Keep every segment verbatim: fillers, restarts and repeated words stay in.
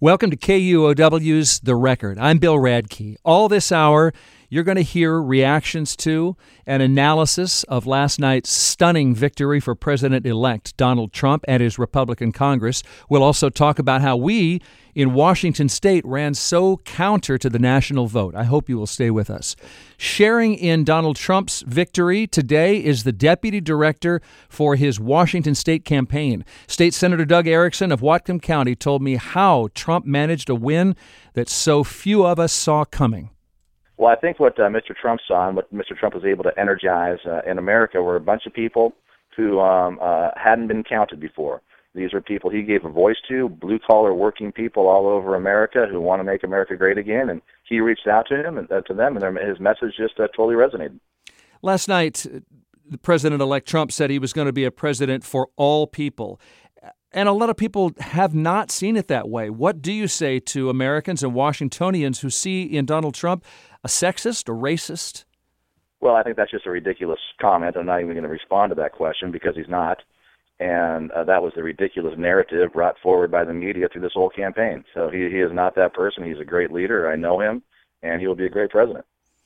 Welcome to K U O W's The Record. I'm Bill Radke. All this hour, you're going to hear reactions to and analysis of last night's stunning victory for President-elect Donald Trump and his Republican Congress. We'll also talk about how we in Washington State ran so counter to the national vote. I hope you will stay with us. Sharing in Donald Trump's victory today is the Deputy Director for his Washington State campaign. State Senator Doug Erickson of Whatcom County told me how Trump managed a win that so few of us saw coming. Well, I think what uh, Mister Trump saw and what Mister Trump was able to energize uh, in America were a bunch of people who um, uh, hadn't been counted before. These are people he gave a voice to, blue-collar working people all over America who want to make America great again, and he reached out to him and uh, to them, and their, his message just uh, totally resonated. Last night, the President-elect Trump said he was going to be a president for all people. And a lot of people have not seen it that way. What do you say to Americans and Washingtonians who see in Donald Trump a sexist, a racist? Well, I think that's just a ridiculous comment. I'm not even going to respond to that question because he's not. And uh, that was the ridiculous narrative brought forward by the media through this whole campaign. So he, he is not that person. He's a great leader. I know him, and he will be a great president.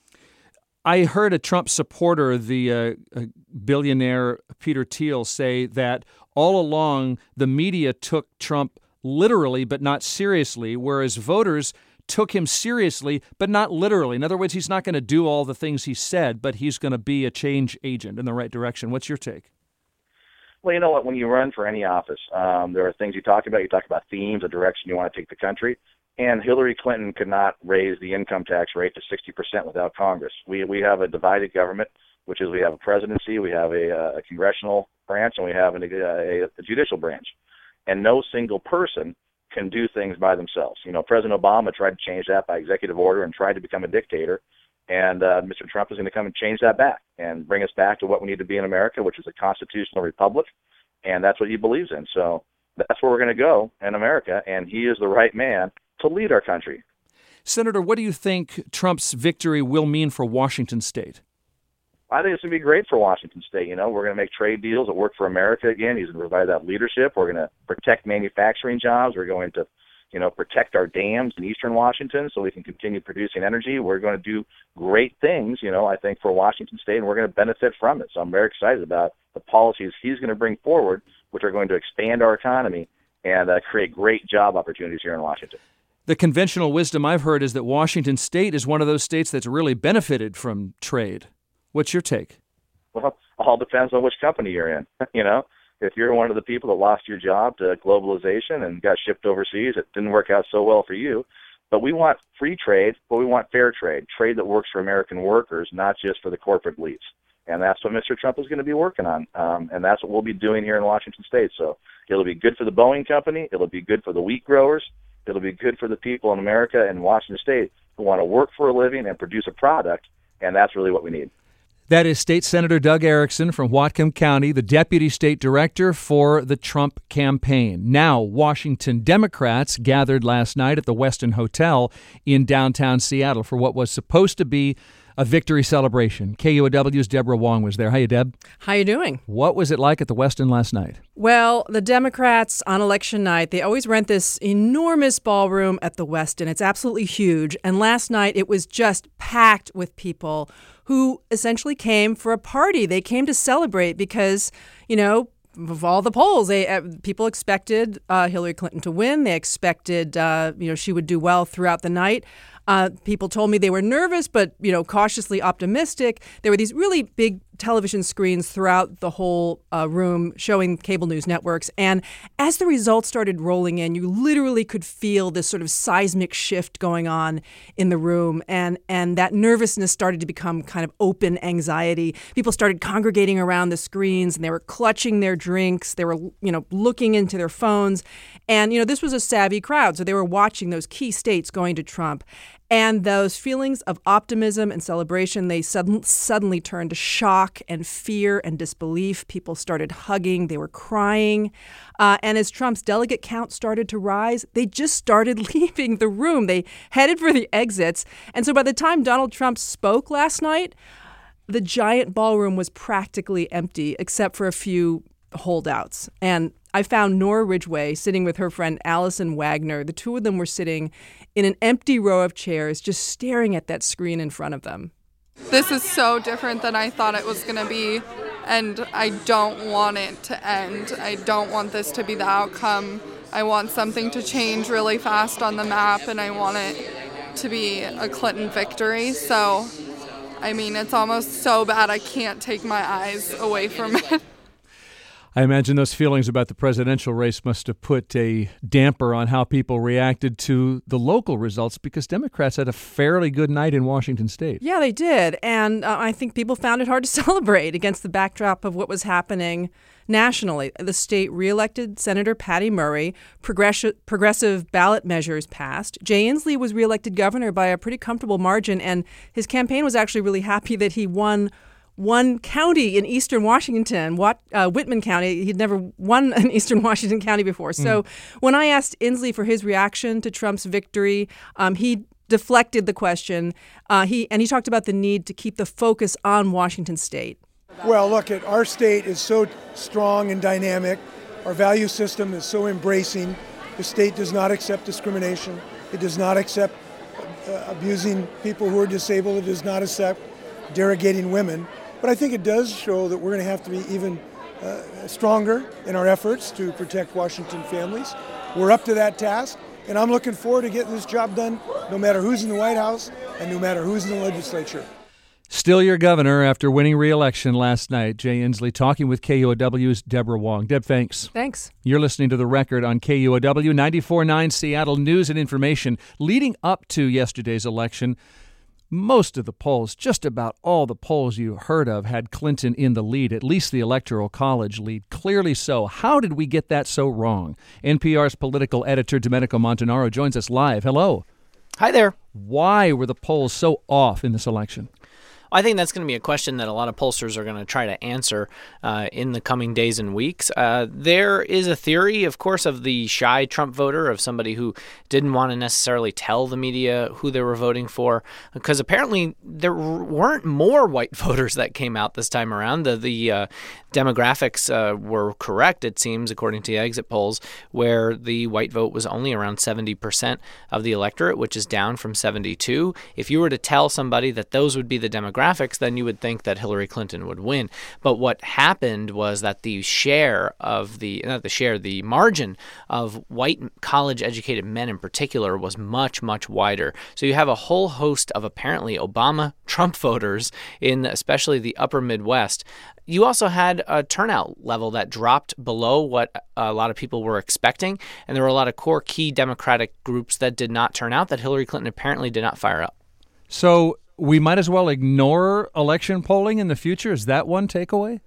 I heard a Trump supporter, the uh, billionaire Peter Thiel, say that all along the media took Trump literally but not seriously, whereas voters took him seriously but not literally. In other words, he's not going to do all the things he said, but he's going to be a change agent in the right direction. What's your take? Well, you know what? When you run for any office, um, there are things you talk about. You talk about themes, a direction you want to take the country. And Hillary Clinton could not raise the income tax rate to sixty percent without Congress. We we have a divided government, which is we have a presidency, we have a, a congressional branch, and we have an, a, a judicial branch. And no single person can do things by themselves. You know, President Obama tried to change that by executive order and tried to become a dictator. And uh, Mister Trump is going to come and change that back and bring us back to what we need to be in America, which is a constitutional republic. And that's what he believes in. So that's where we're going to go in America. And he is the right man to lead our country. Senator, what do you think Trump's victory will mean for Washington State? I think it's going to be great for Washington State. You know, we're going to make trade deals that work for America again. He's going to provide that leadership. We're going to protect manufacturing jobs. We're going to, you know, protect our dams in eastern Washington so we can continue producing energy. We're going to do great things, you know, I think, for Washington State, and we're going to benefit from it. So I'm very excited about the policies he's going to bring forward, which are going to expand our economy and uh, create great job opportunities here in Washington. The conventional wisdom I've heard is that Washington State is one of those states that's really benefited from trade. What's your take? Well, all depends on which company you're in. You know, if you're one of the people that lost your job to globalization and got shipped overseas, it didn't work out so well for you. But we want free trade, but we want fair trade, trade that works for American workers, not just for the corporate elites. And that's what Mister Trump is going to be working on, um, and that's what we'll be doing here in Washington State. So it'll be good for the Boeing company. It'll be good for the wheat growers. It'll be good for the people in America and Washington State who want to work for a living and produce a product, and that's really what we need. That is State Senator Doug Erickson from Whatcom County, the Deputy State Director for the Trump campaign. Now, Washington Democrats gathered last night at the Westin Hotel in downtown Seattle for what was supposed to be a victory celebration. K U O W's Deborah Wong was there. Hi, Deb. How you doing? What was it like at the Westin last night? Well, the Democrats on election night, they always rent this enormous ballroom at the Westin. It's absolutely huge. And last night it was just packed with people who essentially came for a party. They came to celebrate because, you know, of all the polls, they uh, people expected uh, Hillary Clinton to win. They expected, uh, you know, she would do well throughout the night. Uh, people told me they were nervous, but, you know, cautiously optimistic. There were these really big television screens throughout the whole uh, room showing cable news networks. And as the results started rolling in, you literally could feel this sort of seismic shift going on in the room. And, and that nervousness started to become kind of open anxiety. People started congregating around the screens and they were clutching their drinks. They were, you know, looking into their phones. And, you know, this was a savvy crowd. So they were watching those key states going to Trump. And those feelings of optimism and celebration, they sudden, suddenly turned to shock and fear and disbelief. People started hugging. They were crying. Uh, and as Trump's delegate count started to rise, they just started leaving the room. They headed for the exits. And so by the time Donald Trump spoke last night, the giant ballroom was practically empty except for a few holdouts. And I found Nora Ridgway sitting with her friend Allison Wagner. The two of them were sitting in an empty row of chairs, just staring at that screen in front of them. This is so different than I thought it was going to be, and I don't want it to end. I don't want this to be the outcome. I want something to change really fast on the map, and I want it to be a Clinton victory. So, I mean, it's almost so bad I can't take my eyes away from it. I imagine those feelings about the presidential race must have put a damper on how people reacted to the local results, because Democrats had a fairly good night in Washington state. Yeah, they did. And uh, I think people found it hard to celebrate against the backdrop of what was happening nationally. The state reelected Senator Patty Murray. Progressive, progressive ballot measures passed. Jay Inslee was reelected governor by a pretty comfortable margin, and his campaign was actually really happy that he won one county in eastern Washington, Wat, uh, Whitman County. He'd never won an eastern Washington county before. So mm. when I asked Inslee for his reaction to Trump's victory, um, he deflected the question. Uh, he and he talked about the need to keep the focus on Washington state. Well, look, at our state is so strong and dynamic. Our value system is so embracing. The state does not accept discrimination. It does not accept uh, abusing people who are disabled. It does not accept derogating women. But I think it does show that we're going to have to be even uh, stronger in our efforts to protect Washington families. We're up to that task, and I'm looking forward to getting this job done no matter who's in the White House and no matter who's in the legislature. Still your governor after winning re-election last night. Jay Inslee talking with K U O W's Deborah Wong. Deb, thanks. Thanks. You're listening to The Record on K U O W, ninety-four point nine Seattle News and Information. Leading up to yesterday's election, most of the polls, just about all the polls you heard of, had Clinton in the lead, at least the Electoral College lead. Clearly so. How did we get that so wrong? N P R's political editor Domenico Montanaro joins us live. Hello. Hi there. Why were the polls so off in this election? I think that's going to be a question that a lot of pollsters are going to try to answer uh, in the coming days and weeks. Uh, there is a theory, of course, of the shy Trump voter, of somebody who didn't want to necessarily tell the media who they were voting for, because apparently there weren't more white voters that came out this time around. The, the uh, demographics uh, were correct, it seems, according to the exit polls, where the white vote was only around seventy percent of the electorate, which is down from seventy-two. If you were to tell somebody that those would be the demographics, graphics, then you would think that Hillary Clinton would win. But what happened was that the share of the, not the share, the margin of white college-educated men in particular was much, much wider. So you have a whole host of apparently Obama-Trump voters in especially the upper Midwest. You also had a turnout level that dropped below what a lot of people were expecting, and there were a lot of core key Democratic groups that did not turn out that Hillary Clinton apparently did not fire up. So we might as well ignore election polling in the future? Is that one takeaway?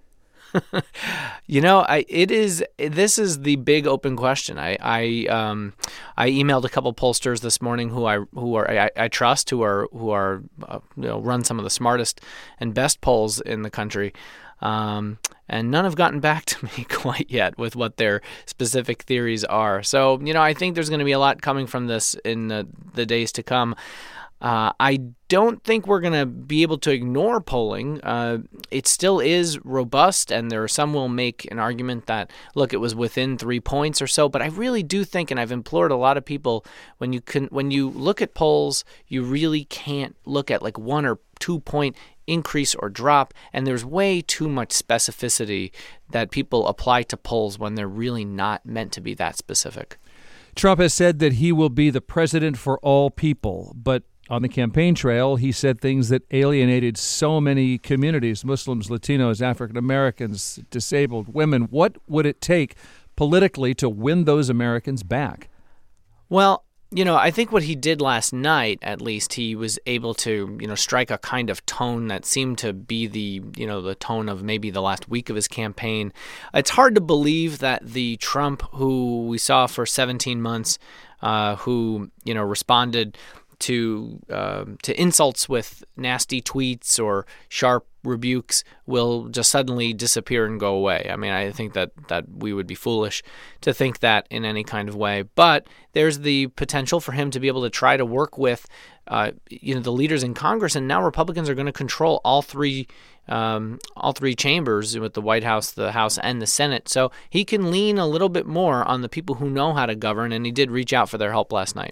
You know, I it is. This is the big open question. I I um I emailed a couple pollsters this morning who I who are I, I trust who are who are uh, you know run some of the smartest and best polls in the country. Um, and none have gotten back to me quite yet with what their specific theories are. So, you know, I think there's going to be a lot coming from this in the, the days to come. Uh, I don't think we're going to be able to ignore polling. Uh, it still is robust, and there are some will make an argument that, look, it was within three points or so. But I really do think, and I've implored a lot of people, when you can, when you look at polls, you really can't look at like one or two point increase or drop, and there's way too much specificity that people apply to polls when they're really not meant to be that specific. Trump has said that he will be the president for all people, but on the campaign trail, he said things that alienated so many communities, Muslims, Latinos, African Americans, disabled women. What would it take politically to win those Americans back? Well, you know, I think what he did last night, at least, he was able to, you know, strike a kind of tone that seemed to be the, you know, the tone of maybe the last week of his campaign. It's hard to believe that the Trump who we saw for seventeen months, uh, who, you know, responded to uh, to insults with nasty tweets or sharp rebukes will just suddenly disappear and go away. I mean, I think that, that we would be foolish to think that in any kind of way. But there's the potential for him to be able to try to work with, uh, you know, the leaders in Congress. And now Republicans are going to control all three Um, all three chambers with the White House, the House, and the Senate. So he can lean a little bit more on the people who know how to govern, and he did reach out for their help last night.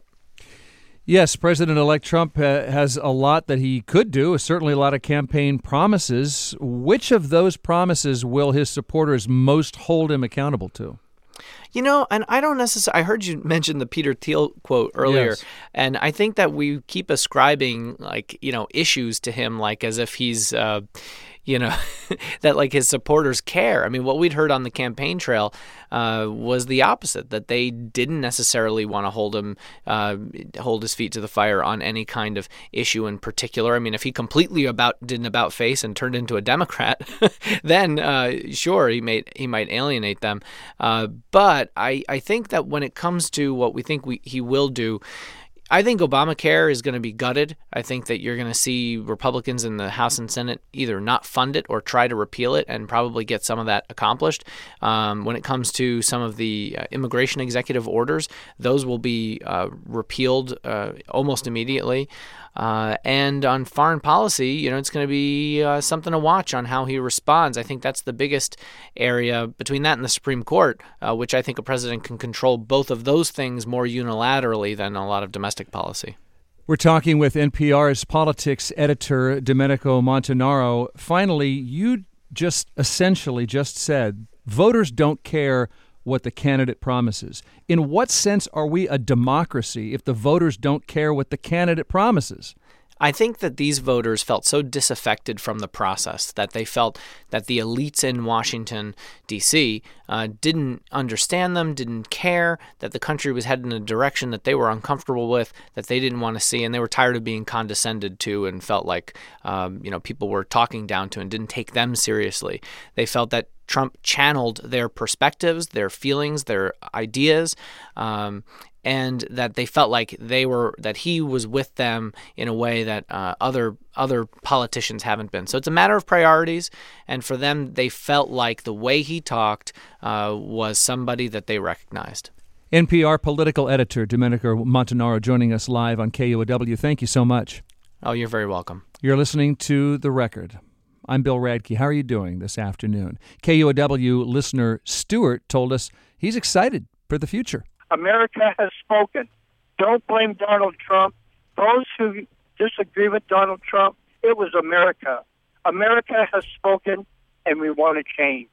Yes, President-elect Trump uh, has a lot that he could do, certainly a lot of campaign promises. Which of those promises will his supporters most hold him accountable to? You know, and I don't necessarily, I heard you mention the Peter Thiel quote earlier, yes. And I think that we keep ascribing, like, you know, issues to him, like as if he's, uh, you know, that like his supporters care. I mean, what we'd heard on the campaign trail uh, was the opposite, that they didn't necessarily want to hold him, uh, hold his feet to the fire on any kind of issue in particular. I mean, if he completely about did an about face and turned into a Democrat, then uh, sure, he might he might alienate them. Uh, but I, I think that when it comes to what we think we, he will do, I think Obamacare is going to be gutted. I think that you're going to see Republicans in the House and Senate either not fund it or try to repeal it and probably get some of that accomplished. Um, when it comes to some of the uh, immigration executive orders, those will be uh, repealed uh, almost immediately. Uh, and on foreign policy, you know, it's going to be uh, something to watch on how he responds. I think that's the biggest area between that and the Supreme Court, uh, which I think a president can control both of those things more unilaterally than a lot of domestic policy. We're talking with N P R's politics editor, Domenico Montanaro. Finally, you just essentially just said voters don't care what the candidate promises. In what sense are we a democracy if the voters don't care what the candidate promises? I think that these voters felt so disaffected from the process that they felt that the elites in Washington, D C uh, didn't understand them, didn't care, that the country was headed in a direction that they were uncomfortable with, that they didn't want to see, and they were tired of being condescended to and felt like um, you know people were talking down to and didn't take them seriously. They felt that Trump channeled their perspectives, their feelings, their ideas, um, and that they felt like they were that he was with them in a way that uh, other other politicians haven't been. So it's a matter of priorities, and for them, they felt like the way he talked uh, was somebody that they recognized. N P R political editor Domenico Montanaro joining us live on K U O W. Thank you so much. Oh, you're very welcome. You're listening to The Record. I'm Bill Radke. How are you doing this afternoon? K U O W listener Stuart told us he's excited for the future. America has spoken. Don't blame Donald Trump. Those who disagree with Donald Trump, it was America. America has spoken, and we want to change.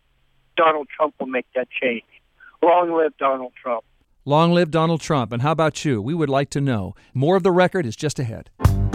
Donald Trump will make that change. Long live Donald Trump. Long live Donald Trump. And how about you? We would like to know. More of The Record is just ahead.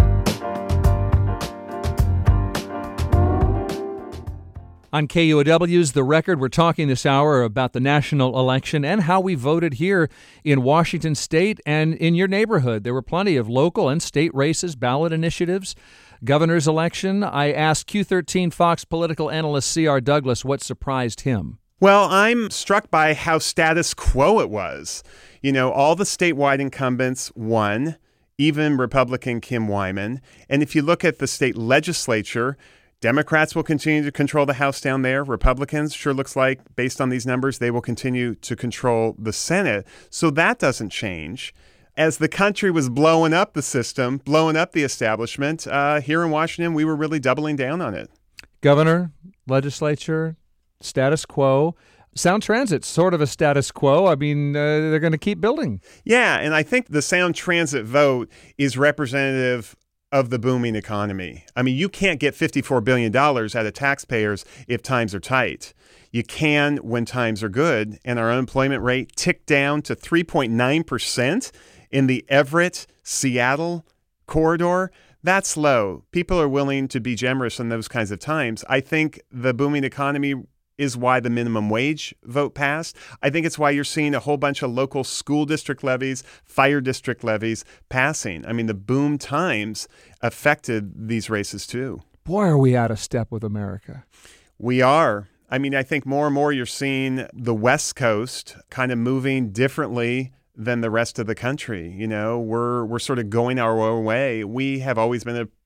On K U O W's The Record, we're talking this hour about the national election and how we voted here in Washington State and in your neighborhood. There were plenty of local and state races, ballot initiatives, governor's election. I asked Q thirteen Fox political analyst C R Douglas what surprised him. Well, I'm struck by how status quo it was. You know, all the statewide incumbents won, even Republican Kim Wyman. And if you look at the state legislature, Democrats will continue to control the House down there. Republicans, sure looks like, based on these numbers, they will continue to control the Senate. So that doesn't change. As the country was blowing up the system, blowing up the establishment, uh, here in Washington, we were really doubling down on it. Governor, legislature, status quo. Sound Transit's sort of a status quo. I mean, uh, they're going to keep building. Yeah, and I think the Sound Transit vote is representative of the booming economy. I mean, you can't get fifty-four billion dollars out of taxpayers if times are tight. You can when times are good, and our unemployment rate ticked down to three point nine percent in the Everett-Seattle corridor. That's low. People are willing to be generous in those kinds of times. I think the booming economy is why the minimum wage vote passed. I think it's why you're seeing a whole bunch of local school district levies, fire district levies passing. I mean, the boom times affected these races too. Boy, are we out of step with America. We are. I mean, I think more and more you're seeing the West Coast kind of moving differently than the rest of the country. You know, we're we're sort of going our own way. We have always been a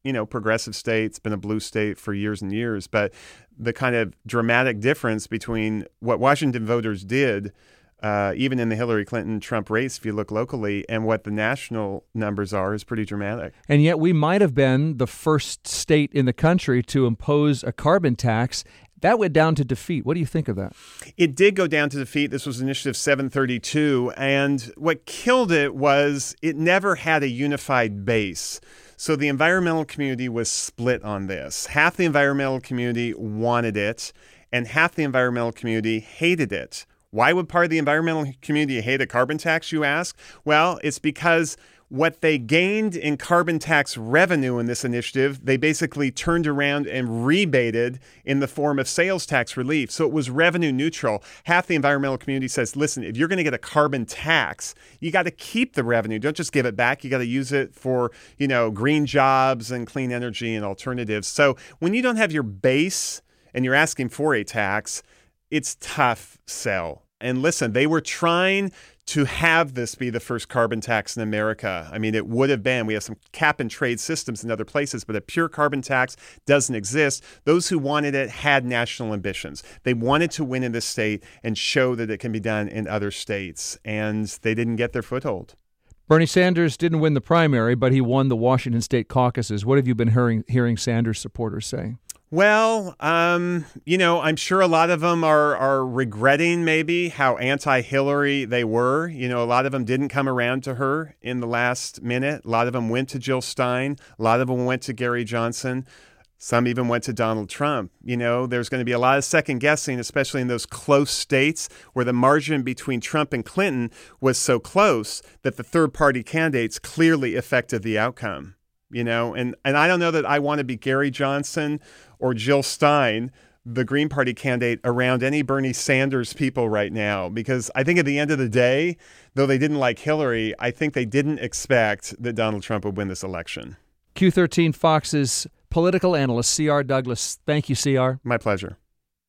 you know, progressive state. It's been a blue state for years and years. But the kind of dramatic difference between what Washington voters did, uh, even in the Hillary Clinton-Trump race, if you look locally, and what the national numbers are is pretty dramatic. And yet we might have been the first state in the country to impose a carbon tax. That went down to defeat. What do you think of that? It did go down to defeat. This was Initiative seven thirty-two. And what killed it was it never had a unified base. So the environmental community was split on this. Half the environmental community wanted it, and half the environmental community hated it. Why would part of the environmental community hate a carbon tax, you ask? Well, it's because what they gained in carbon tax revenue in this initiative, they basically turned around and rebated in the form of sales tax relief. So it was revenue neutral. Half the environmental community says, listen, if you're going to get a carbon tax, you got to keep the revenue. Don't just give it back. You got to use it for, you know, green jobs and clean energy and alternatives. So when you don't have your base and you're asking for a tax, it's tough sell. And listen, they were trying to have this be the first carbon tax in America. I mean, it would have been. We have some cap and trade systems in other places, but a pure carbon tax doesn't exist. Those who wanted it had national ambitions. They wanted to win in this state and show that it can be done in other states, and they didn't get their foothold. Bernie Sanders didn't win the primary, but he won the Washington state caucuses. What have you been hearing, hearing Sanders supporters say? Well, um, you know, I'm sure a lot of them are are regretting maybe how anti-Hillary they were. You know, a lot of them didn't come around to her in the last minute. A lot of them went to Jill Stein. A lot of them went to Gary Johnson. Some even went to Donald Trump. You know, there's going to be a lot of second guessing, especially in those close states where the margin between Trump and Clinton was so close that the third party candidates clearly affected the outcome. You know, and, and I don't know that I want to be Gary Johnson or Jill Stein, the Green Party candidate, around any Bernie Sanders people right now, because I think at the end of the day, though they didn't like Hillary, I think they didn't expect that Donald Trump would win this election. Q thirteen Fox's political analyst, C R. Douglas. Thank you, C R. My pleasure.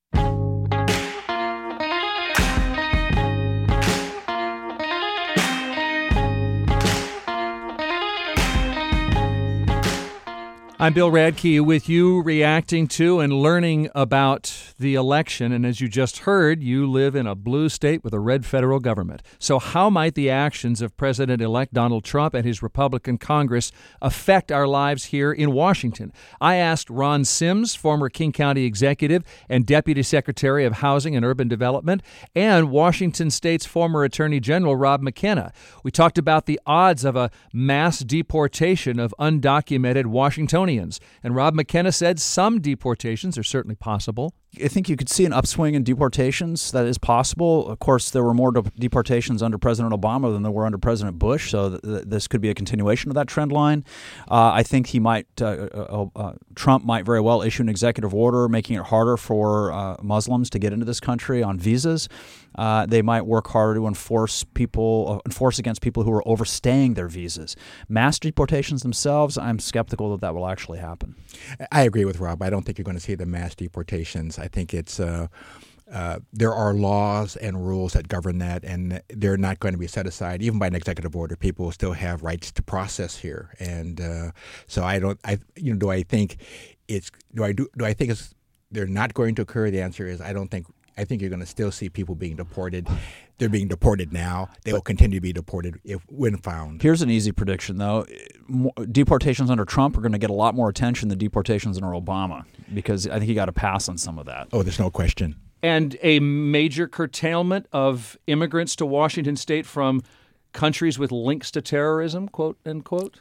I'm Bill Radke with you, reacting to and learning about the election. And as you just heard, you live in a blue state with a red federal government. So how might the actions of President-elect Donald Trump and his Republican Congress affect our lives here in Washington? I asked Ron Sims, former King County executive and Deputy Secretary of Housing and Urban Development, and Washington State's former Attorney General Rob McKenna. We talked about the odds of a mass deportation of undocumented Washingtonians. And Rob McKenna said some deportations are certainly possible. I think you could see an upswing in deportations. That is possible. Of course, there were more de- deportations under President Obama than there were under President Bush, so th- th- this could be a continuation of that trend line. Uh, I think he might, uh, uh, uh, Trump might very well issue an executive order making it harder for uh, Muslims to get into this country on visas. Uh, they might work harder to enforce people, uh, enforce against people who are overstaying their visas. Mass deportations themselves, I'm skeptical that that will actually happen. I agree with Rob. I don't think you're going to see the mass deportations. I think it's uh, uh, there are laws and rules that govern that, and they're not going to be set aside even by an executive order. People will still have rights to process here, and uh, so I don't. I you know, do I think it's do I do do I think it's they're not going to occur? The answer is I don't think. I think you're going to still see people being deported. They're being deported now. They will continue to be deported if when found. Here's an easy prediction, though. Deportations under Trump are going to get a lot more attention than deportations under Obama, because I think he got a pass on some of that. Oh, there's no question. And a major curtailment of immigrants to Washington State from countries with links to terrorism, quote unquote.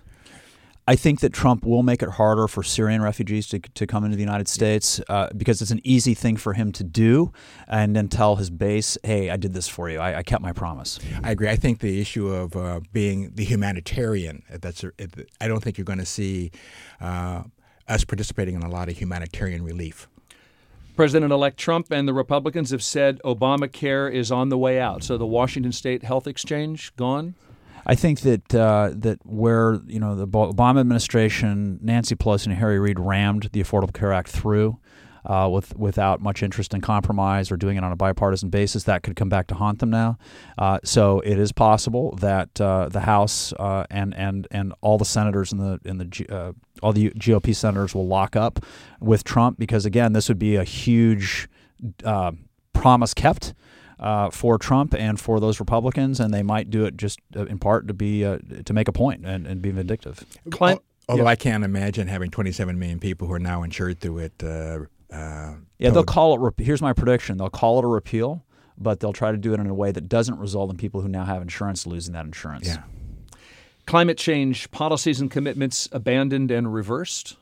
I think that Trump will make it harder for Syrian refugees to to come into the United States uh, because it's an easy thing for him to do, and then tell his base, hey, I did this for you. I, I kept my promise. I agree. I think the issue of uh, being the humanitarian, that's a, it, I don't think you're going to see uh, us participating in a lot of humanitarian relief. President-elect Trump and the Republicans have said Obamacare is on the way out. So the Washington State Health Exchange gone? I think that uh, that where you know the Obama administration, Nancy Pelosi and Harry Reid rammed the Affordable Care Act through, uh, with without much interest in compromise or doing it on a bipartisan basis. That could come back to haunt them now. Uh, so it is possible that uh, the House uh, and and and all the senators in the in the G, uh, all the G O P senators will lock up with Trump, because again, this would be a huge uh, promise kept Uh, for Trump and for those Republicans, and they might do it just uh, in part to be uh, to make a point and, and be vindictive. Clint, Although yeah. I can't imagine having twenty-seven million people who are now insured through it. Uh, uh, yeah, they'll call it. Rep- here's my prediction: they'll call it a repeal, but they'll try to do it in a way that doesn't result in people who now have insurance losing that insurance. Yeah. Climate change policies and commitments abandoned and reversed?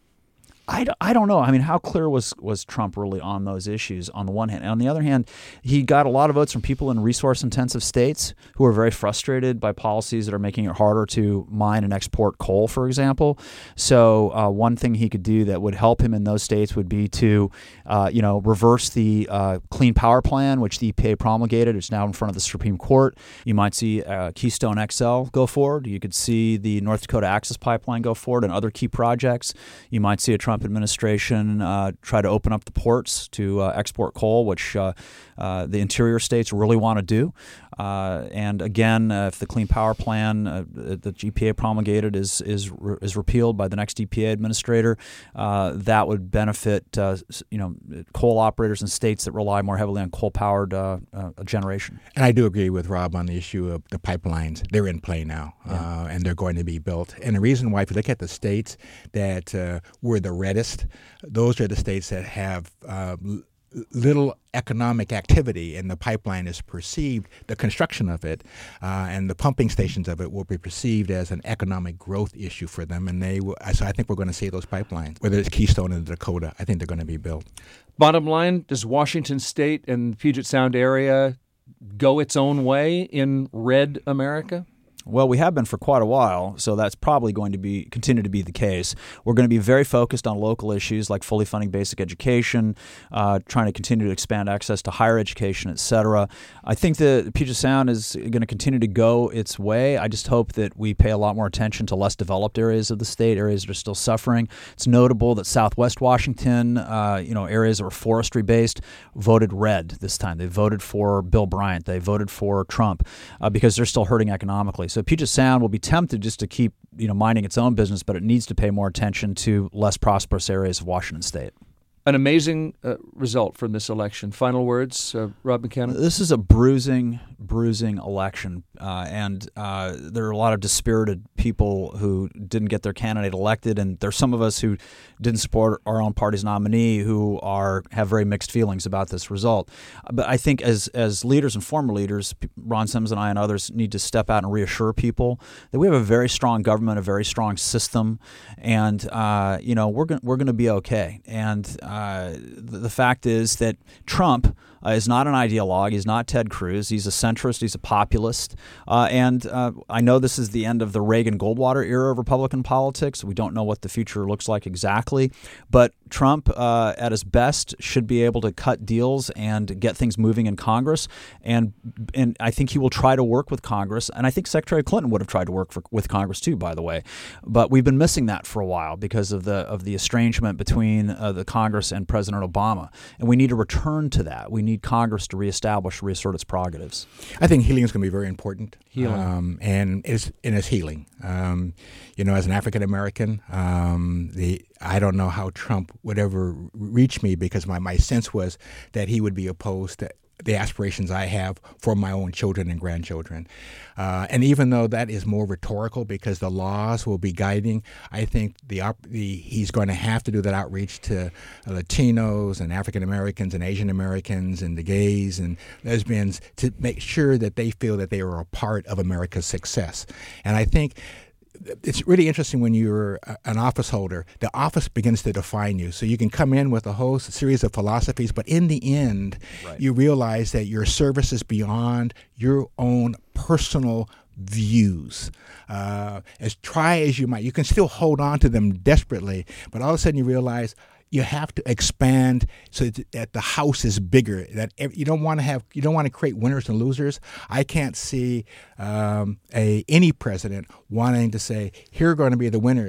I, I don't know. I mean, how clear was, was Trump really on those issues on the one hand? And on the other hand, he got a lot of votes from people in resource-intensive states who are very frustrated by policies that are making it harder to mine and export coal, for example. So uh, one thing he could do that would help him in those states would be to, uh, you know, reverse the uh, Clean Power Plan, which the E P A promulgated. It's now in front of the Supreme Court. You might see uh, Keystone X L go forward. You could see the North Dakota Access Pipeline go forward and other key projects. You might see a Trump administration uh, try to open up the ports to uh, export coal, which uh, uh, the interior states really want to do. Uh, and again, uh, if the Clean Power Plan uh, that E P A promulgated is is re- is repealed by the next E P A administrator, uh, that would benefit uh, you know coal operators in states that rely more heavily on coal-powered uh, uh, generation. And I do agree with Rob on the issue of the pipelines. They're in play now, yeah. uh, and they're going to be built. And the reason why, if you look at the states that uh, were the reddest, those are the states that have uh, little economic activity, and the pipeline is perceived, the construction of it uh, and the pumping stations of it will be perceived as an economic growth issue for them. And they, will, so I think we're going to see those pipelines, whether it's Keystone in Dakota, I think they're going to be built. Bottom line, does Washington State and Puget Sound area go its own way in red America? Well, we have been for quite a while, so that's probably going to be continue to be the case. We're going to be very focused on local issues like fully funding basic education, uh, trying to continue to expand access to higher education, et cetera. I think that Puget Sound is going to continue to go its way. I just hope that we pay a lot more attention to less developed areas of the state, areas that are still suffering. It's notable that Southwest Washington, uh, you know, areas that are forestry-based, voted red this time. They voted for Bill Bryant. They voted for Trump uh, because they're still hurting economically. So Puget Sound will be tempted just to keep, you know, minding its own business, but it needs to pay more attention to less prosperous areas of Washington State. An amazing uh, result from this election. Final words, uh, Rob McKenna? This is a bruising, bruising election, uh, and uh, there are a lot of dispirited people who didn't get their candidate elected, and there's some of us who didn't support our own party's nominee who are have very mixed feelings about this result. But I think as as leaders and former leaders, Ron Sims and I and others need to step out and reassure people that we have a very strong government, a very strong system, and uh, you know we're going we're going to be okay. And uh, the, the fact is that Trump Uh, is not an ideologue. He's not Ted Cruz. He's a centrist. He's a populist. Uh, and uh, I know this is the end of the Reagan-Goldwater era of Republican politics. We don't know what the future looks like exactly. But Trump, uh, at his best, should be able to cut deals and get things moving in Congress. And and I think he will try to work with Congress. And I think Secretary Clinton would have tried to work for, with Congress too, by the way. But we've been missing that for a while because of the of the estrangement between uh, the Congress and President Obama. And we need to return to that. We need Congress to reestablish, reassert its prerogatives. I think healing is going to be very important. Healing. Um, and it's, and it's healing. Um, you know, as an African American, um, the I don't know how Trump would ever reach me because my, my sense was that he would be opposed to the aspirations I have for my own children and grandchildren. Uh, and even though that is more rhetorical because the laws will be guiding, I think the, the he's going to have to do that outreach to Latinos and African Americans and Asian Americans and the gays and lesbians to make sure that they feel that they are a part of America's success. And I think it's really interesting when you're an office holder. The office begins to define you. So you can come in with a whole series of philosophies, but in the end, right. you realize that your service is beyond your own personal views. Uh, as try as you might, you can still hold on to them desperately, but all of a sudden you realize you have to expand so that the house is bigger. That you don't want to have, you don't want to create winners and losers. I can't see um, a any president wanting to say, here are going to be the winners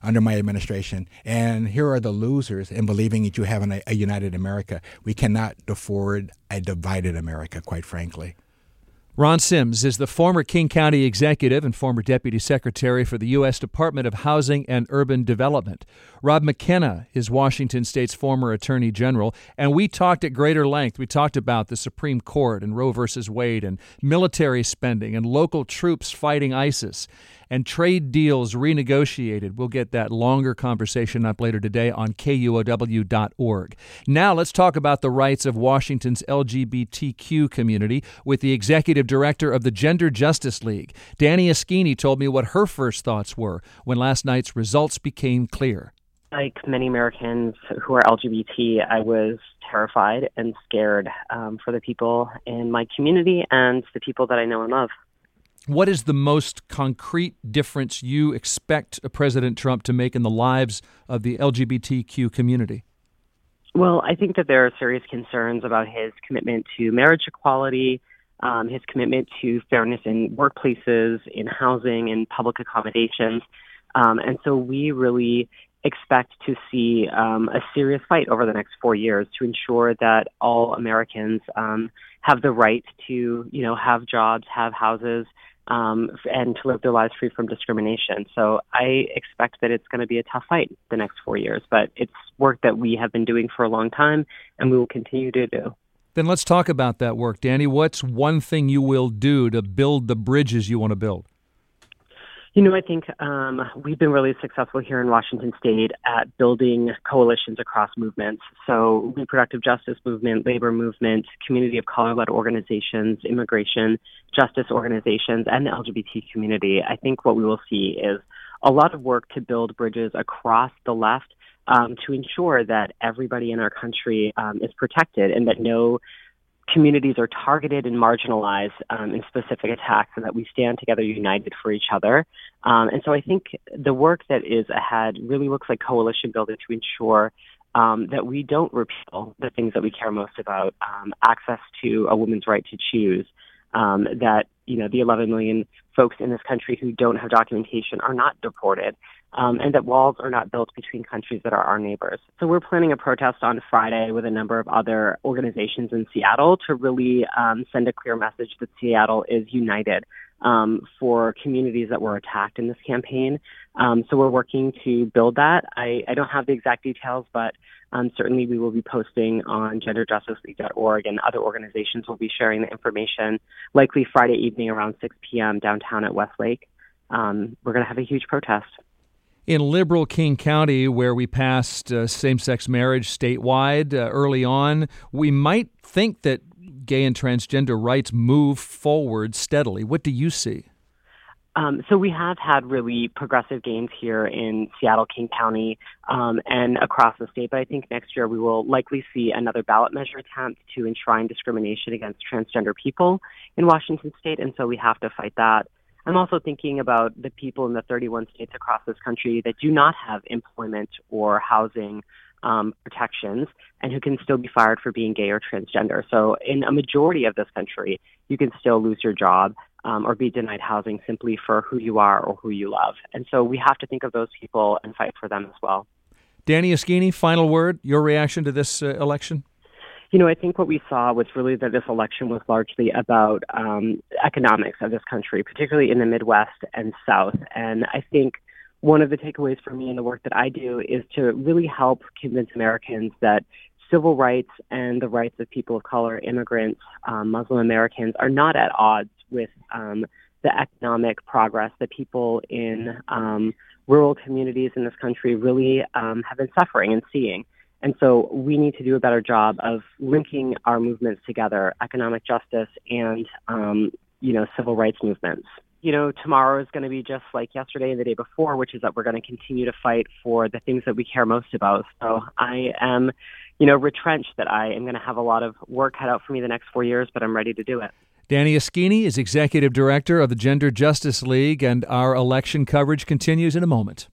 under my administration. And here are the losers in believing that you have an, a united America. We cannot afford a divided America, quite frankly. Ron Sims is the former King County executive and former deputy secretary for the U S Department of Housing and Urban Development. Rob McKenna is Washington State's former attorney general, and we talked at greater length. We talked about the Supreme Court and Roe versus Wade and military spending and local troops fighting ISIS and trade deals renegotiated. We'll get that longer conversation up later today on K U O W dot org. Now let's talk about the rights of Washington's L G B T Q community with the executive director of the Gender Justice League. Danny Askini told me what her first thoughts were when last night's results became clear. Like many Americans who are L G B T, I was terrified and scared um, for the people in my community and the people that I know and love. What is the most concrete difference you expect President Trump to make in the lives of the L G B T Q community? Well, I think that there are serious concerns about his commitment to marriage equality, um, his commitment to fairness in workplaces, in housing, in public accommodations. Um, and so we really expect to see um, a serious fight over the next four years to ensure that all Americans um, have the right to, you know, have jobs, have houses, um, and to live their lives free from discrimination. So I expect that it's going to be a tough fight the next four years, but it's work that we have been doing for a long time and we will continue to do. Then let's talk about that work, Danny. What's one thing you will do to build the bridges you want to build? You know, I think um, we've been really successful here in Washington State at building coalitions across movements. So reproductive justice movement, labor movement, community of color-led organizations, immigration justice organizations, and the L G B T community. I think what we will see is a lot of work to build bridges across the left um, to ensure that everybody in our country um, is protected and that no communities are targeted and marginalized um, in specific attacks, and that we stand together united for each other. Um, and so I think the work that is ahead really looks like coalition building to ensure um, that we don't repeal the things that we care most about, um, access to a woman's right to choose, um, that, you know, the eleven million folks in this country who don't have documentation are not deported, um, and that walls are not built between countries that are our neighbors. So we're planning a protest on Friday with a number of other organizations in Seattle to really um, send a clear message that Seattle is united um, for communities that were attacked in this campaign. Um, so we're working to build that. I, I don't have the exact details, but um, certainly we will be posting on gender justice league dot org, and other organizations will be sharing the information likely Friday evening around six p.m. downtown at Westlake. Um, we're going to have a huge protest. In liberal King County, where we passed uh, same-sex marriage statewide uh, early on, we might think that gay and transgender rights move forward steadily. What do you see? Um, so we have had really progressive gains here in Seattle, King County, um, and across the state. But I think next year we will likely see another ballot measure attempt to enshrine discrimination against transgender people in Washington state. And so we have to fight that. I'm also thinking about the people in the thirty-one states across this country that do not have employment or housing um, protections and who can still be fired for being gay or transgender. So in a majority of this country, you can still lose your job um, or be denied housing simply for who you are or who you love. And so we have to think of those people and fight for them as well. Danny Askini, final word, your reaction to this uh, election? You know, I think what we saw was really that this election was largely about um, economics of this country, particularly in the Midwest and South. And I think one of the takeaways for me in the work that I do is to really help convince Americans that civil rights and the rights of people of color, immigrants, um, Muslim Americans are not at odds with um, the economic progress that people in um, rural communities in this country really um, have been suffering and seeing. And so we need to do a better job of linking our movements together, economic justice and, um, you know, civil rights movements. You know, tomorrow is going to be just like yesterday and the day before, which is that we're going to continue to fight for the things that we care most about. So I am, you know, retrenched that I am going to have a lot of work cut out for me the next four years, but I'm ready to do it. Danny Askini is Executive Director of the Gender Justice League, and our election coverage continues in a moment.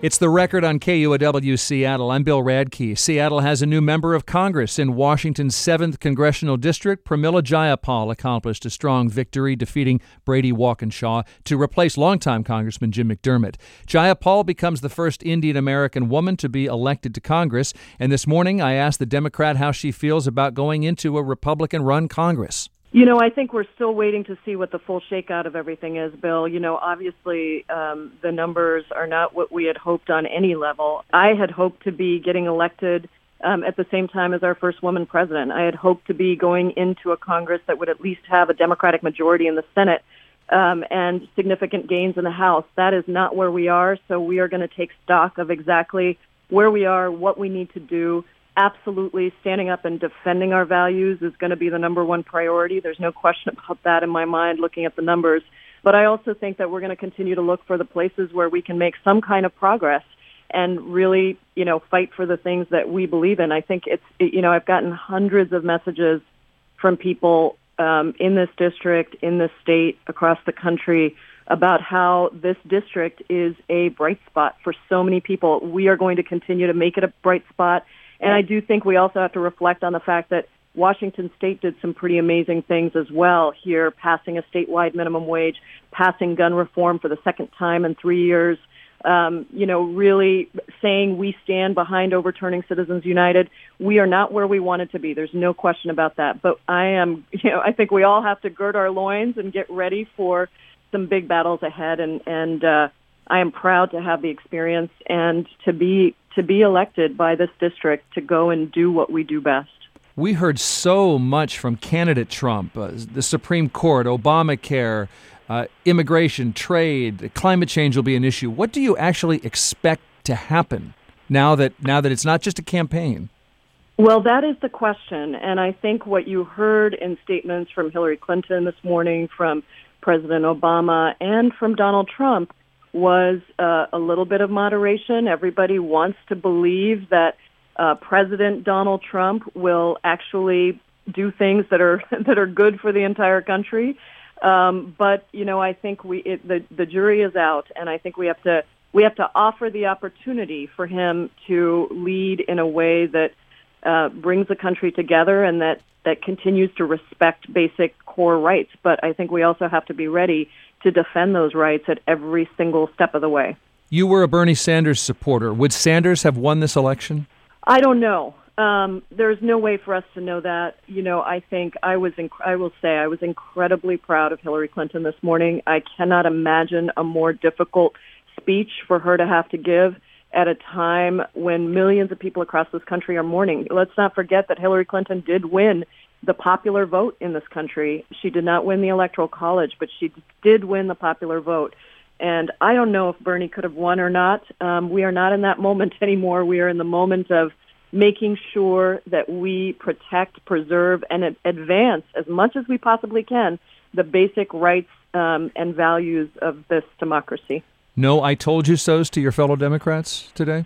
It's The Record on K U O W Seattle. I'm Bill Radke. Seattle has a new member of Congress. In Washington's seventh Congressional District, Pramila Jayapal accomplished a strong victory, defeating Brady Walkinshaw to replace longtime Congressman Jim McDermott. Jayapal becomes the first Indian-American woman to be elected to Congress. And this morning, I asked the Democrat how she feels about going into a Republican-run Congress. You know, I think we're still waiting to see what the full shakeout of everything is, Bill. You know, obviously um, the numbers are not what we had hoped on any level. I had hoped to be getting elected um, at the same time as our first woman president. I had hoped to be going into a Congress that would at least have a Democratic majority in the Senate um, and significant gains in the House. That is not where we are, so we are going to take stock of exactly where we are, what we need to do. Absolutely, standing up and defending our values is going to be the number one priority. There's no question about that in my mind, looking at the numbers. But I also think that we're going to continue to look for the places where we can make some kind of progress and really, you know, fight for the things that we believe in. I think it's, you know, I've gotten hundreds of messages from people um, in this district, in this state, across the country about how this district is a bright spot for so many people. We are going to continue to make it a bright spot. And I do think we also have to reflect on the fact that Washington State did some pretty amazing things as well here, passing a statewide minimum wage, passing gun reform for the second time in three years, um, you know, really saying we stand behind overturning Citizens United. We are not where we wanted to be. There's no question about that. But I am, you know, I think we all have to gird our loins and get ready for some big battles ahead. And, and uh, I am proud to have the experience and to be to be elected by this district to go and do what we do best. We heard so much from candidate Trump, uh, the Supreme Court, Obamacare, uh, immigration, trade, climate change will be an issue. What do you actually expect to happen now that now that it's not just a campaign? Well, that is the question. And I think what you heard in statements from Hillary Clinton this morning, from President Obama, and from Donald Trump was uh, a little bit of moderation. Everybody wants to believe that uh, President Donald Trump will actually do things that are that are good for the entire country. Um, but you know, I think we it, the the jury is out, and I think we have to we have to offer the opportunity for him to lead in a way that uh, brings the country together and that that continues to respect basic core rights. But I think we also have to be ready to defend those rights at every single step of the way. You were a Bernie Sanders supporter. Would Sanders have won this election? I don't know. Um, there's no way for us to know that. You know, I think I was, inc- I will say I was incredibly proud of Hillary Clinton this morning. I cannot imagine a more difficult speech for her to have to give at a time when millions of people across this country are mourning. Let's not forget that Hillary Clinton did win the popular vote in this country. She did not win the Electoral College, but she did win the popular vote. And I don't know if Bernie could have won or not. Um, we are not in that moment anymore. We are in the moment of making sure that we protect, preserve, and advance as much as we possibly can the basic rights um, and values of this democracy. No I told you so's to your fellow Democrats today?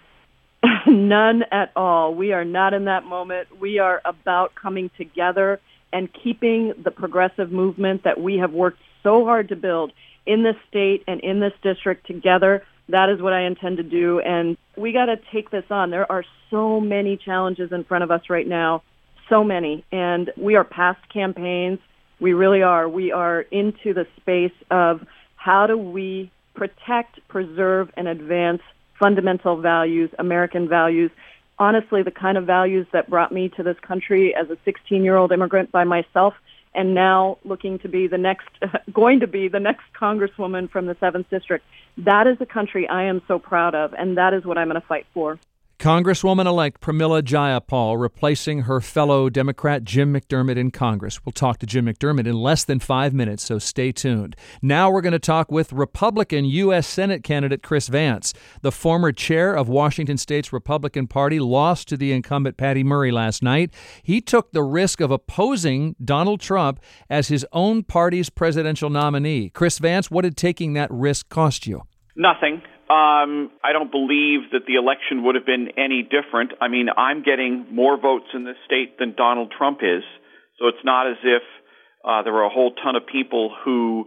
None at all. We are not in that moment. We are about coming together and keeping the progressive movement that we have worked so hard to build in this state and in this district together. That is what I intend to do. And we got to take this on. There are so many challenges in front of us right now, so many. And we are past campaigns. We really are. We are into the space of how do we protect, preserve, and advance fundamental values, American values, honestly, the kind of values that brought me to this country as a sixteen-year-old immigrant by myself, and now looking to be the next, going to be the next congresswoman from the seventh District. That is a country I am so proud of, and that is what I'm going to fight for. Congresswoman-elect Pramila Jayapal replacing her fellow Democrat Jim McDermott in Congress. We'll talk to Jim McDermott in less than five minutes, so stay tuned. Now we're going to talk with Republican U S Senate candidate Chris Vance. The former chair of Washington State's Republican Party lost to the incumbent Patty Murray last night. He took the risk of opposing Donald Trump as his own party's presidential nominee. Chris Vance, what did taking that risk cost you? Nothing. Um, I don't believe that the election would have been any different. I mean, I'm getting more votes in this state than Donald Trump is, so it's not as if uh, there were a whole ton of people who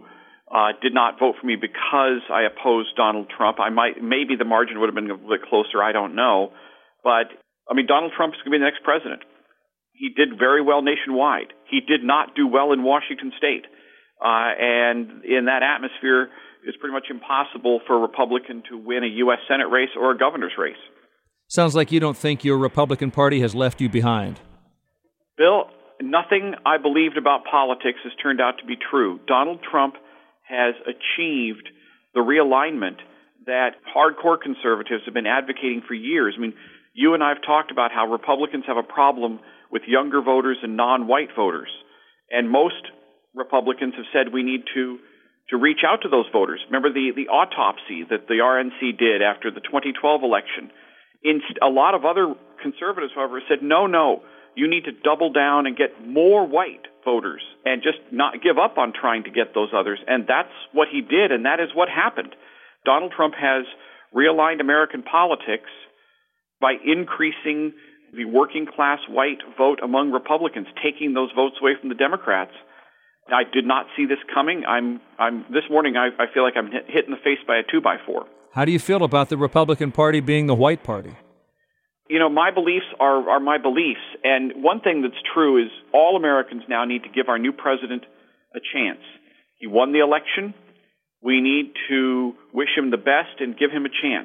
uh, did not vote for me because I opposed Donald Trump. I might, maybe the margin would have been a little bit closer. I don't know. But, I mean, Donald Trump is going to be the next president. He did very well nationwide. He did not do well in Washington State. Uh, and in that atmosphere, it's pretty much impossible for a Republican to win a U S Senate race or a governor's race. Sounds like you don't think your Republican Party has left you behind. Bill, nothing I believed about politics has turned out to be true. Donald Trump has achieved the realignment that hardcore conservatives have been advocating for years. I mean, you and I have talked about how Republicans have a problem with younger voters and non-white voters. And most Republicans have said we need to to reach out to those voters. Remember the, the autopsy that the R N C did after the twenty twelve election. In, a lot of other conservatives, however, said, no, no, you need to double down and get more white voters and just not give up on trying to get those others. And that's what he did, and that is what happened. Donald Trump has realigned American politics by increasing the working class white vote among Republicans, taking those votes away from the Democrats. I did not see this coming. I'm, I'm this morning. I, I feel like I'm hit, hit in the face by a two by four. How do you feel about the Republican Party being the white party? You know, my beliefs are, are my beliefs, and one thing that's true is all Americans now need to give our new president a chance. He won the election. We need to wish him the best and give him a chance.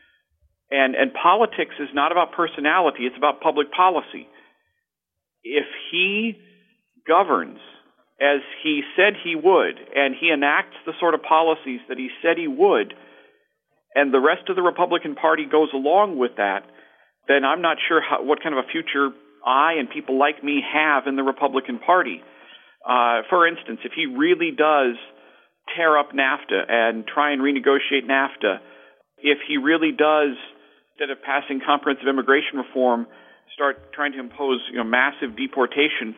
And and politics is not about personality; it's about public policy. If he governs as he said he would, and he enacts the sort of policies that he said he would, and the rest of the Republican Party goes along with that, then I'm not sure how, what kind of a future I and people like me have in the Republican Party. Uh, for instance, if he really does tear up NAFTA and try and renegotiate NAFTA, if he really does, instead of passing comprehensive immigration reform, start trying to impose, you know, massive deportation,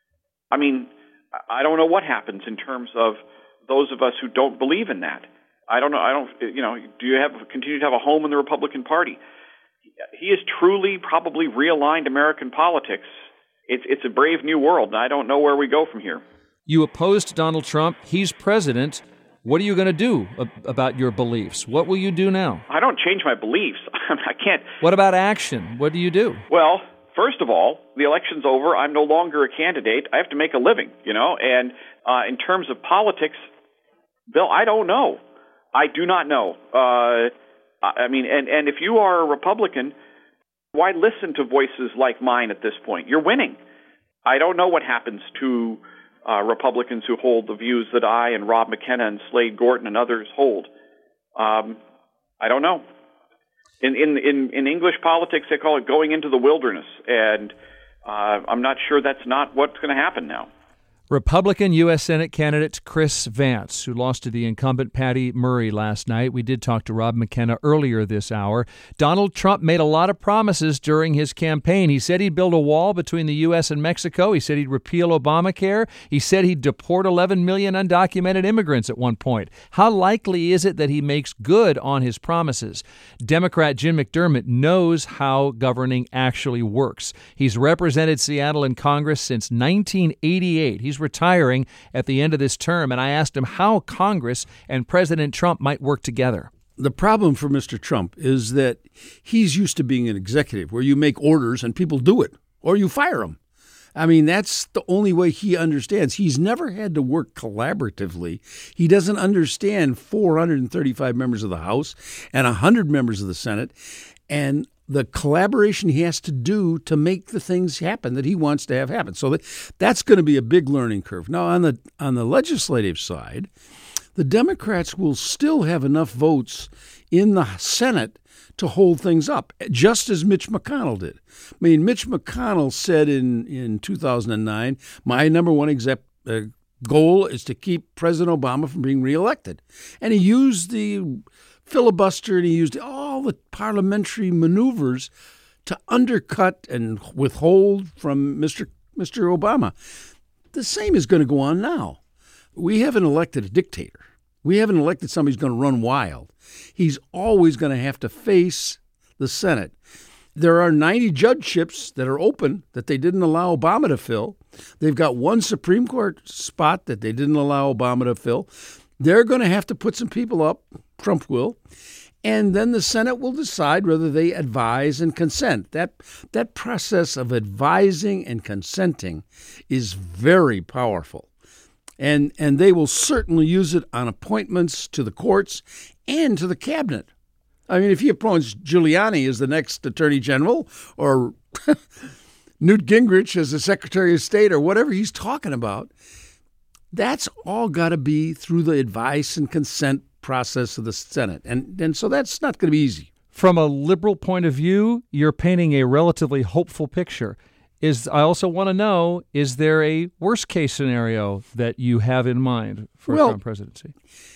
I mean, I don't know what happens in terms of those of us who don't believe in that. I don't know. I don't, you know, do you have continue to have a home in the Republican Party? He has truly probably realigned American politics. It's it's a brave new world, and I don't know where we go from here. You opposed Donald Trump. He's president. What are you going to do about your beliefs? What will you do now? I don't change my beliefs. I can't. What about action? What do you do? Well, first of all, the election's over. I'm no longer a candidate. I have to make a living, you know. And uh, in terms of politics, Bill, I don't know. I do not know. Uh, I mean, and, and if you are a Republican, why listen to voices like mine at this point? You're winning. I don't know what happens to uh, Republicans who hold the views that I and Rob McKenna and Slade Gorton and others hold. Um, I don't know. In, in in in English politics, they call it going into the wilderness, and uh, I'm not sure that's not what's going to happen now. Republican U S Senate candidate Chris Vance, who lost to the incumbent Patty Murray last night. We did talk to Rob McKenna earlier this hour. Donald Trump made a lot of promises during his campaign. He said he'd build a wall between the U S and Mexico. He said he'd repeal Obamacare. He said he'd deport eleven million undocumented immigrants at one point. How likely is it that he makes good on his promises? Democrat Jim McDermott knows how governing actually works. He's represented Seattle in Congress since nineteen eighty-eight. He's retiring at the end of this term, and I asked him how Congress and President Trump might work together. The problem for Mister Trump is that he's used to being an executive where you make orders and people do it, or you fire them. I mean, that's the only way he understands. He's never had to work collaboratively. He doesn't understand four hundred thirty-five members of the House and one hundred members of the Senate, and the collaboration he has to do to make the things happen that he wants to have happen. So that, that's going to be a big learning curve. Now, on the on the legislative side, the Democrats will still have enough votes in the Senate to hold things up, just as Mitch McConnell did. I mean, Mitch McConnell said in, in two thousand nine, my number one exec, uh, goal is to keep President Obama from being reelected. And he used the filibuster and he used all the parliamentary maneuvers to undercut and withhold from Mister Mister Obama. The same is going to go on now. We haven't elected a dictator. We haven't elected somebody who's going to run wild. He's always going to have to face the Senate. There are ninety judgeships that are open that they didn't allow Obama to fill. They've got one Supreme Court spot that they didn't allow Obama to fill. They're going to have to put some people up, Trump will, and then the Senate will decide whether they advise and consent. That that process of advising and consenting is very powerful. And and they will certainly use it on appointments to the courts and to the cabinet. I mean, if he appoints Giuliani as the next attorney general or Newt Gingrich as the Secretary of State or whatever he's talking about, that's all got to be through the advice and consent process of the Senate. And, and so that's not going to be easy. From a liberal point of view, you're painting a relatively hopeful picture. Is I also want to know, is there a worst-case scenario that you have in mind for well, a Trump presidency?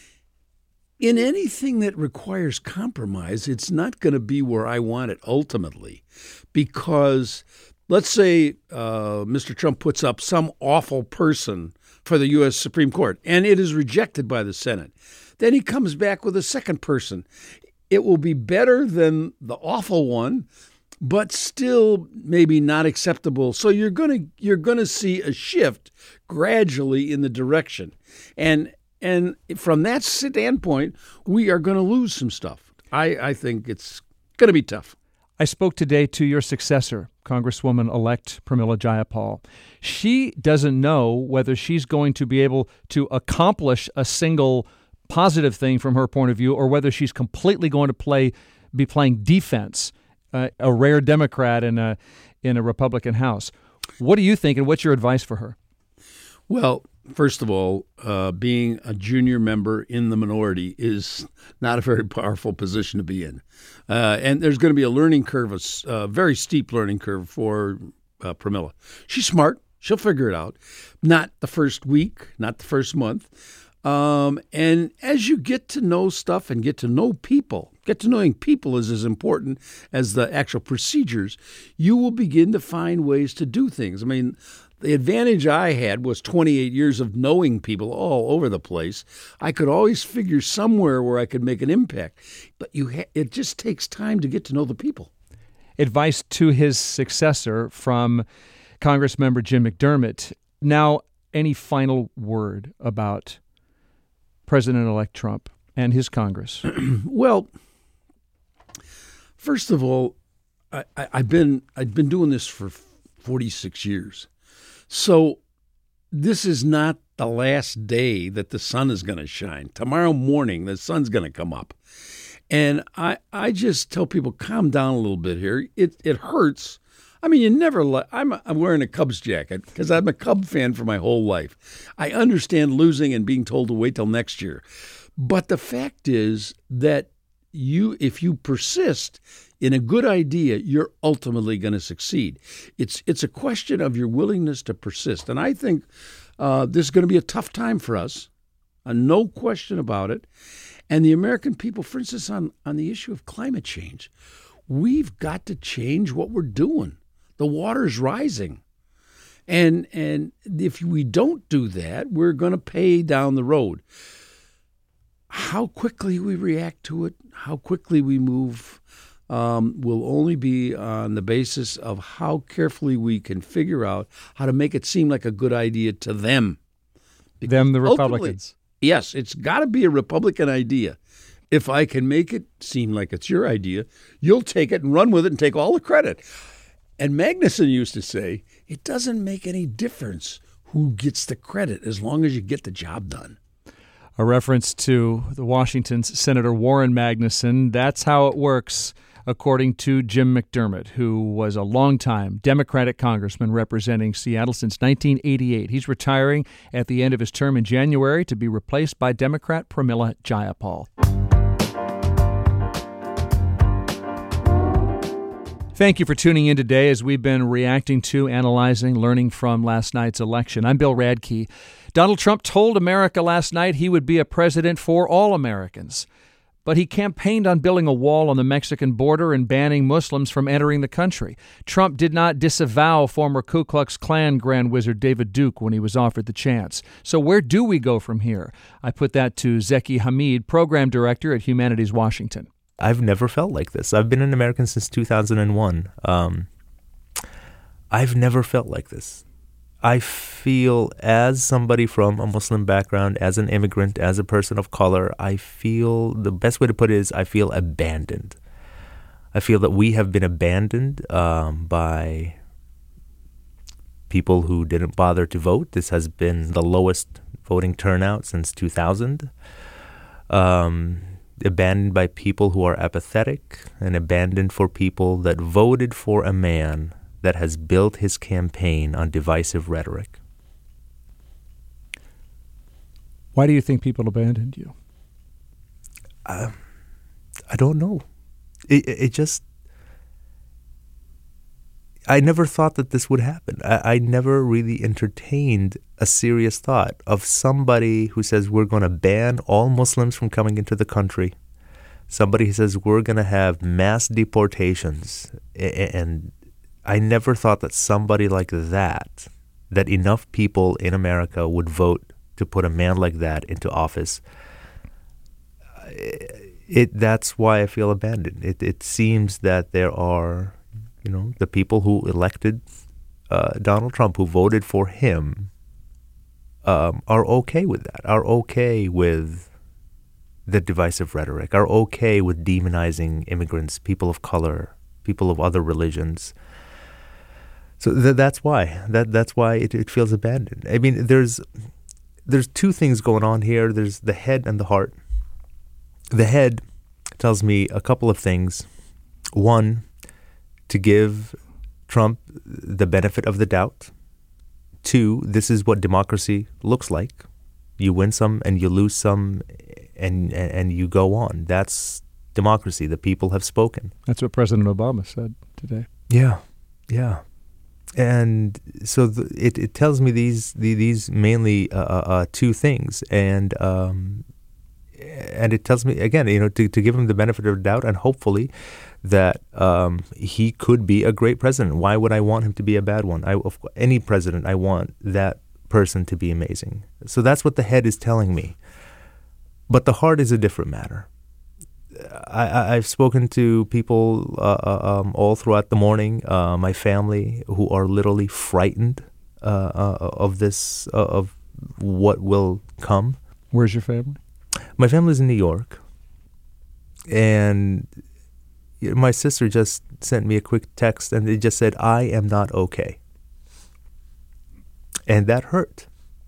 In anything that requires compromise, it's not going to be where I want it ultimately. Because let's say uh, Mister Trump puts up some awful person for the U S Supreme Court, and it is rejected by the Senate. Then he comes back with a second person. It will be better than the awful one, but still maybe not acceptable. So you're going to you're going to see a shift gradually in the direction. And and from that standpoint, we are going to lose some stuff. I, I think it's going to be tough. I spoke today to your successor, Congresswoman-elect Pramila Jayapal. She doesn't know whether she's going to be able to accomplish a single positive thing from her point of view, or whether she's completely going to play be playing defense, uh, a rare Democrat in a in a Republican House. What do you think, and what's your advice for her? Well, first of all, uh, being a junior member in the minority is not a very powerful position to be in. Uh, and there's going to be a learning curve, a uh, very steep learning curve for uh, Pramila. She's smart. She'll figure it out. Not the first week, not the first month. Um, and as you get to know stuff and get to know people, get to knowing people is as important as the actual procedures, you will begin to find ways to do things. I mean, the advantage I had was twenty-eight years of knowing people all over the place. I could always figure somewhere where I could make an impact. But you ha- it just takes time to get to know the people. Advice to his successor from Congressmember Jim McDermott. Now, any final word about President-elect Trump and his Congress? Well, first of all, I, I, I've been I've been doing this for forty-six years. So this is not the last day that the sun is going to shine. Tomorrow morning, the sun's going to come up. And I, I just tell people, calm down a little bit here. It it hurts. I mean, you never let, I'm, I'm wearing a Cubs jacket because I'm a Cub fan for my whole life. I understand losing and being told to wait till next year. But the fact is that you, if you persist in a good idea, you're ultimately going to succeed. It's it's a question of your willingness to persist. And I think uh, this is going to be a tough time for us, uh, no question about it. And the American people, for instance, on, on the issue of climate change, we've got to change what we're doing. The water's rising. And, and if we don't do that, we're going to pay down the road. How quickly we react to it, how quickly we move, um, will only be on the basis of how carefully we can figure out how to make it seem like a good idea to them. Because them, the Republicans. Yes, it's got to be a Republican idea. If I can make it seem like it's your idea, you'll take it and run with it and take all the credit. And Magnuson used to say, it doesn't make any difference who gets the credit as long as you get the job done. A reference to the Washington's Senator Warren Magnuson. That's how it works, according to Jim McDermott, who was a longtime Democratic congressman representing Seattle since nineteen eighty-eight. He's retiring at the end of his term in January to be replaced by Democrat Pramila Jayapal. Thank you for tuning in today as we've been reacting to, analyzing, learning from last night's election. I'm Bill Radke. Donald Trump told America last night he would be a president for all Americans. But he campaigned on building a wall on the Mexican border and banning Muslims from entering the country. Trump did not disavow former Ku Klux Klan Grand Wizard David Duke when he was offered the chance. So where do we go from here? I put that to Zeki Hamid, Program Director at Humanities Washington. I've never felt like this. I've been an American since two thousand one. Um, I've never felt like this. I feel, as somebody from a Muslim background, as an immigrant, as a person of color, I feel, the best way to put it is I feel abandoned. I feel that we have been abandoned um, by people who didn't bother to vote. This has been the lowest voting turnout since two thousand. Um, abandoned by people who are apathetic, and abandoned for people that voted for a man that has built his campaign on divisive rhetoric. Why do you think people abandoned you? Uh, I don't know. It, it just... I never thought that this would happen. I, I never really entertained a serious thought of somebody who says we're going to ban all Muslims from coming into the country. Somebody who says we're going to have mass deportations. And I never thought that somebody like that, that enough people in America would vote to put a man like that into office. It, that's why I feel abandoned. It, it seems that there are... You know, the people who elected uh, Donald Trump, who voted for him, um, are okay with that, are okay with the divisive rhetoric, are okay with demonizing immigrants, people of color, people of other religions. So th- that's why. That that's why it, it feels abandoned. I mean, there's there's two things going on here. There's the head and the heart. The head tells me a couple of things. One, to give Trump the benefit of the doubt. Two, this is what democracy looks like. You win some and you lose some, and, and and you go on. That's democracy. The people have spoken. That's what President Obama said today. Yeah, yeah. And so the, it, it tells me these the, these mainly uh, uh, two things. And um, and it tells me, again, you know, to, to give him the benefit of the doubt, and hopefully that um, he could be a great president. Why would I want him to be a bad one? I, of, any president, I want that person to be amazing. So that's what the head is telling me. But the heart is a different matter. I, I, I've spoken to people uh, um, all throughout the morning, uh, my family, who are literally frightened uh, uh, of this, uh, of what will come. Where's your family? My family's in New York. And my sister just sent me a quick text, and it just said, I am not okay. And that hurt.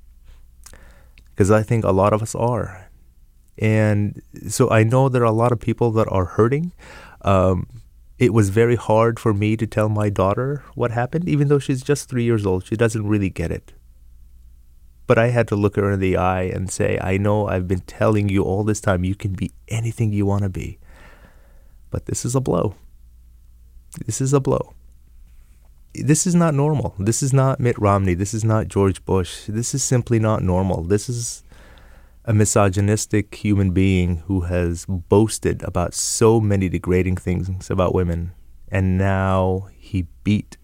Because I think a lot of us are. And so I know there are a lot of people that are hurting. Um, it was very hard for me to tell my daughter what happened, even though she's just three years old. She doesn't really get it. But I had to look her in the eye and say, I know I've been telling you all this time you can be anything you want to be. But this is a blow. This is a blow. This is not normal. This is not Mitt Romney. This is not George Bush. This is simply not normal. This is a misogynistic human being who has boasted about so many degrading things about women, and now he beat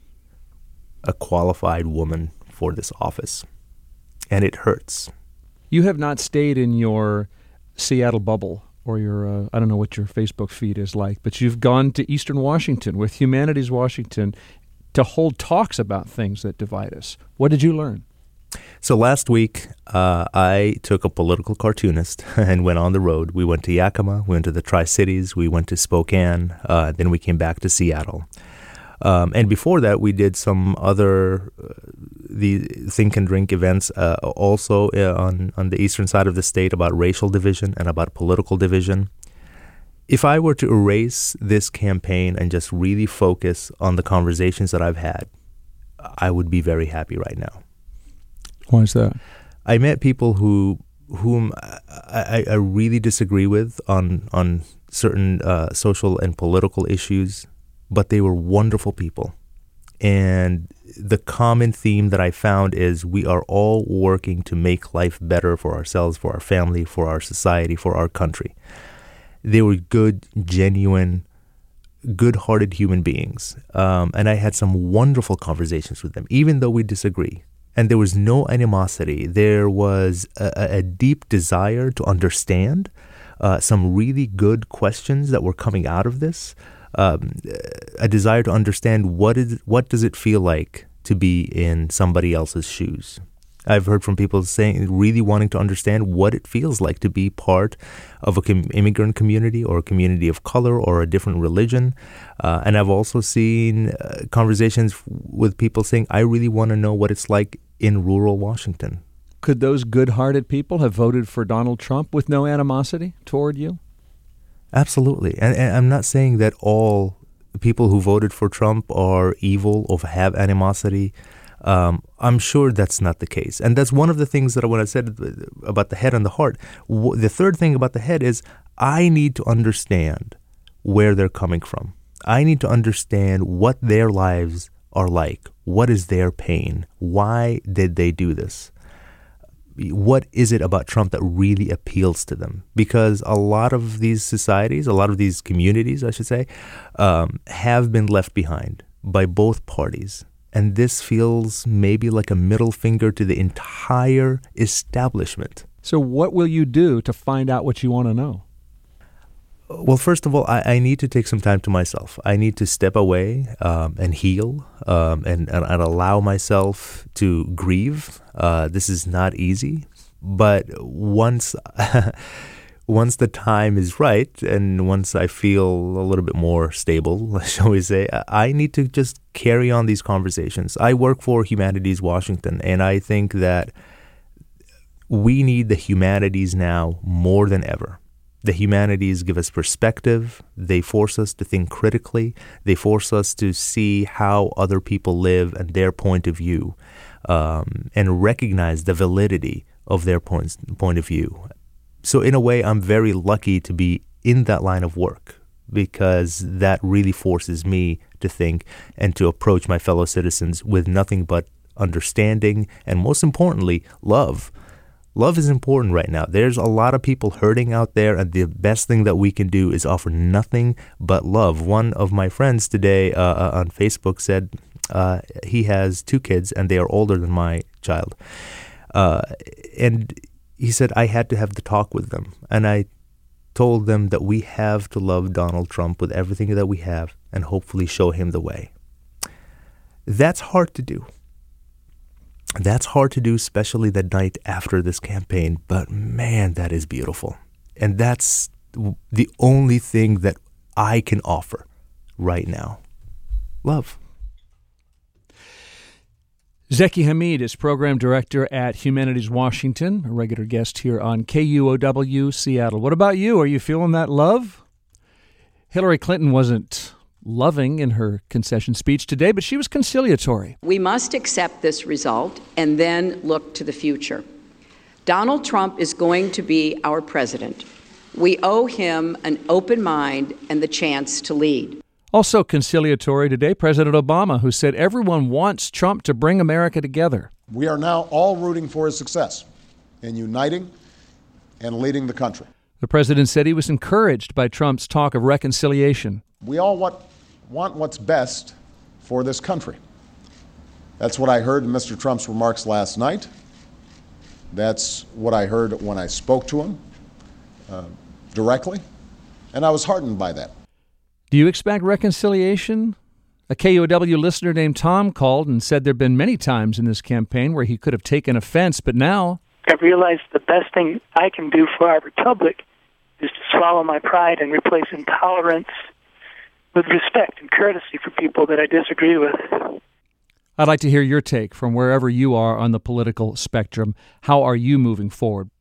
a qualified woman for this office. And it hurts. You have not stayed in your Seattle bubble or your, uh, I don't know what your Facebook feed is like, but you've gone to Eastern Washington with Humanities Washington to hold talks about things that divide us. What did you learn? So last week, uh, I took a political cartoonist and went on the road. We went to Yakima, we went to the Tri-Cities, we went to Spokane, uh, then we came back to Seattle. Um, and before that, we did some other uh, the Think and Drink events uh, also uh, on, on the eastern side of the state about racial division and about political division. If I were to erase this campaign and just really focus on the conversations that I've had, I would be very happy right now. Why is that? I met people who whom I, I really disagree with on, on certain uh, social and political issues, but they were wonderful people. And the common theme that I found is we are all working to make life better for ourselves, for our family, for our society, for our country. They were good, genuine, good-hearted human beings. Um, and I had some wonderful conversations with them, even though we disagree. And there was no animosity. There was a, a deep desire to understand, uh, some really good questions that were coming out of this. Um, a desire to understand what is what does it feel like to be in somebody else's shoes. I've heard from people saying, really wanting to understand what it feels like to be part of a com- immigrant community or a community of color or a different religion. Uh, and I've also seen uh, conversations with people saying, I really want to know what it's like in rural Washington. Could those good-hearted people have voted for Donald Trump with no animosity toward you? Absolutely. And, and I'm not saying that all people who voted for Trump are evil or have animosity. Um, I'm sure that's not the case. And that's one of the things that when I said about the head and the heart, w- the third thing about the head is I need to understand where they're coming from. I need to understand what their lives are like. What is their pain? Why did they do this? What is it about Trump that really appeals to them? Because a lot of these societies, a lot of these communities, I should say, um, have been left behind by both parties. And this feels maybe like a middle finger to the entire establishment. So what will you do to find out what you want to know? Well, first of all, I, I need to take some time to myself. I need to step away um, and heal um, and, and, and allow myself to grieve. Uh, this is not easy. But once once the time is right and once I feel a little bit more stable, shall we say, I need to just carry on these conversations. I work for Humanities Washington, and I think that we need the humanities now more than ever. The humanities give us perspective. They force us to think critically. They force us to see how other people live and their point of view, um, and recognize the validity of their point, point of view. So in a way, I'm very lucky to be in that line of work because that really forces me to think and to approach my fellow citizens with nothing but understanding and, most importantly, love. Love is important right now. There's a lot of people hurting out there, and the best thing that we can do is offer nothing but love. One of my friends today uh, on Facebook said uh, he has two kids, and they are older than my child. Uh, and he said, I had to have the talk with them. And I told them that we have to love Donald Trump with everything that we have and hopefully show him the way. That's hard to do. That's hard to do, especially the night after this campaign. But man, that is beautiful. And that's the only thing that I can offer right now. Love. Zeki Hamid is program director at Humanities Washington, a regular guest here on K U O W Seattle. What about you? Are you feeling that love? Hillary Clinton wasn't loving in her concession speech today, but she was conciliatory. We must accept this result and then look to the future. Donald Trump is going to be our president. We owe him an open mind and the chance to lead. Also conciliatory today, President Obama, who said everyone wants Trump to bring America together. We are now all rooting for his success in uniting and leading the country. The president said he was encouraged by Trump's talk of reconciliation. We all want, want what's best for this country. That's what I heard in Mister Trump's remarks last night. That's what I heard when I spoke to him uh, directly, and I was heartened by that. Do you expect reconciliation? A K U O W listener named Tom called and said there have been many times in this campaign where he could have taken offense, but now I've realized the best thing I can do for our republic is to swallow my pride and replace intolerance with respect and courtesy for people that I disagree with. I'd like to hear your take from wherever you are on the political spectrum. How are you moving forward?